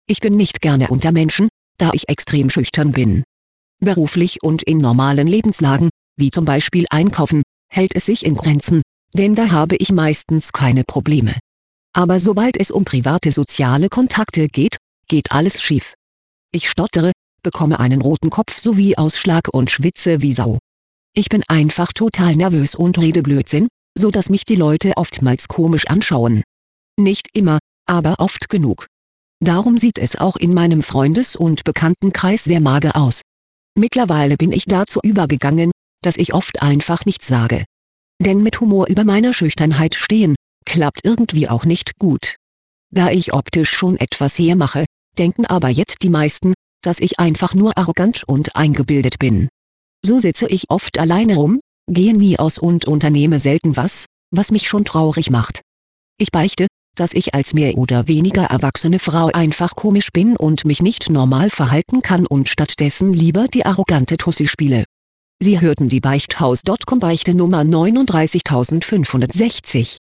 Ich bin nicht gerne unter Menschen, da ich extrem schüchtern bin. Beruflich und in normalen Lebenslagen, wie zum Beispiel Einkaufen, hält es sich in Grenzen, denn da habe ich meistens keine Probleme. Aber sobald es um private soziale Kontakte geht, geht alles schief. Ich stottere, bekomme einen roten Kopf sowie Ausschlag und schwitze wie Sau. Ich bin einfach total nervös und rede Blödsinn, so dass mich die Leute oftmals komisch anschauen. Nicht immer, aber oft genug. Darum sieht es auch in meinem Freundes- und Bekanntenkreis sehr mager aus. Mittlerweile bin ich dazu übergegangen, dass ich oft einfach nichts sage. Denn mit Humor über meiner Schüchternheit stehen, klappt irgendwie auch nicht gut. Da ich optisch schon etwas hermache, denken aber jetzt die meisten, dass ich einfach nur arrogant und eingebildet bin. So sitze ich oft alleine rum, gehe nie aus und unternehme selten was mich schon traurig macht. Ich beichte, dass ich als mehr oder weniger erwachsene Frau einfach komisch bin und mich nicht normal verhalten kann und stattdessen lieber die arrogante Tussi spiele. Sie hörten die Beichthaus.com Beichte Nummer 39560.